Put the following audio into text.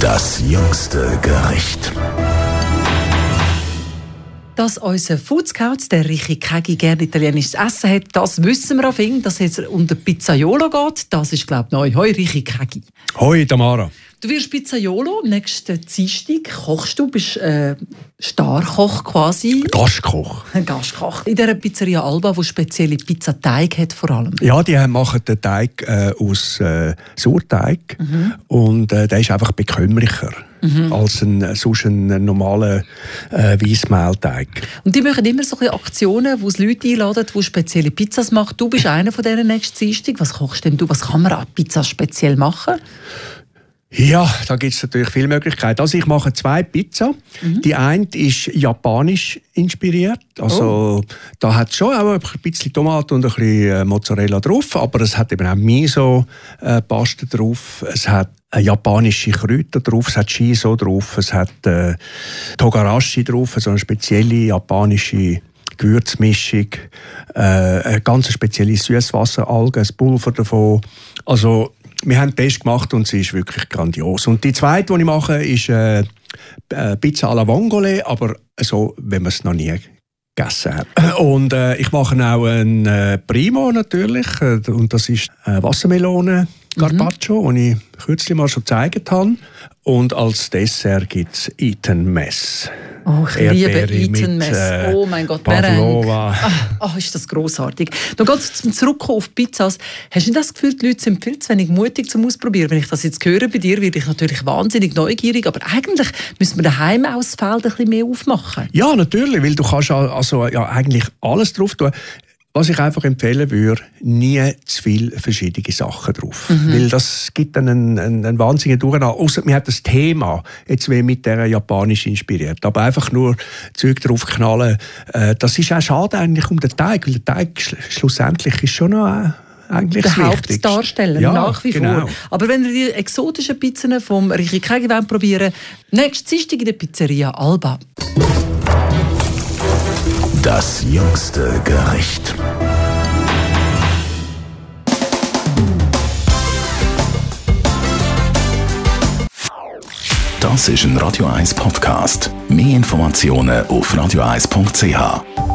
Das jüngste Gericht. Dass unser Food Scout, der Richi Kägi, gerne italienisches Essen hat, das wissen wir auf ihn. Dass es jetzt um den Pizzaiolo geht, das ist, glaube ich, neu. Hoi, Richi Kägi. Hoi, Tamara. Du wirst Pizzaiolo am nächsten Dienstag. Kochst du, bist Starkoch quasi. Gastkoch. Ein Gastkoch. In dieser Pizzeria Alba, die spezielle Pizzateig hat vor allem. Ja, die machen den Teig aus Sauerteig. Und der ist einfach bekömmlicher als sonst ein normaler Weissmehlteig. Und die machen immer so Aktionen, wo es Leute einladen, die spezielle Pizzas machen. Du bist einer von diesen nächsten Dienstag. Was kochst denn du? Was kann man an Pizza speziell machen? Ja, da gibt es natürlich viele Möglichkeiten. Also ich mache 2 Pizza. Die eine ist japanisch inspiriert. Also da hat es schon auch ein bisschen Tomate und ein bisschen Mozzarella drauf, aber es hat eben auch Miso-Paste drauf. Es hat japanische Kräuter drauf, es hat Shiso drauf, es hat Togarashi drauf, so eine spezielle japanische Gewürzmischung, eine ganz spezielle Süßwasseralge, ein Pulver davon. Also wir haben einen Test gemacht und sie ist wirklich grandios. Und die zweite, die ich mache, ist Pizza alla Vongole, aber so, wenn man es noch nie gegessen hat. Und ich mache auch ein Primo natürlich, und das ist Wassermelone Carpaccio, den ich kürzlich mal schon gezeigt habe. Und als Dessert gibt es Eton Mess. Oh, ich liebe Eton mit, Mess. Oh mein Gott, Pavlova. Ist das grossartig. Noch ganz zum Zurückkommen auf Pizzas. Hast du nicht das Gefühl, die Leute sind viel zu wenig mutig zum Ausprobieren? Wenn ich das jetzt höre bei dir, werde ich natürlich wahnsinnig neugierig. Aber eigentlich müssen wir daheim auch das Feld ein bisschen mehr aufmachen. Ja, natürlich, weil du kannst eigentlich alles drauf tun. Was ich einfach empfehlen würde, nie zu viele verschiedene Sachen drauf. Weil das gibt dann einen wahnsinnigen Durcheinander. Ausser man hat das Thema jetzt wie mit der japanisch inspiriert. Aber einfach nur Zeug draufknallen, das ist auch schade eigentlich um den Teig. Weil der Teig schlussendlich ist schon noch eigentlich der Hauptdarsteller, nach wie vor. Aber wenn ihr die exotischen Pizzen vom Richi Kägi probieren wollt, nächstes Dienstag in der Pizzeria Alba. Das jüngste Gericht. Das ist ein Radio 1 Podcast. Mehr Informationen auf radio1.ch.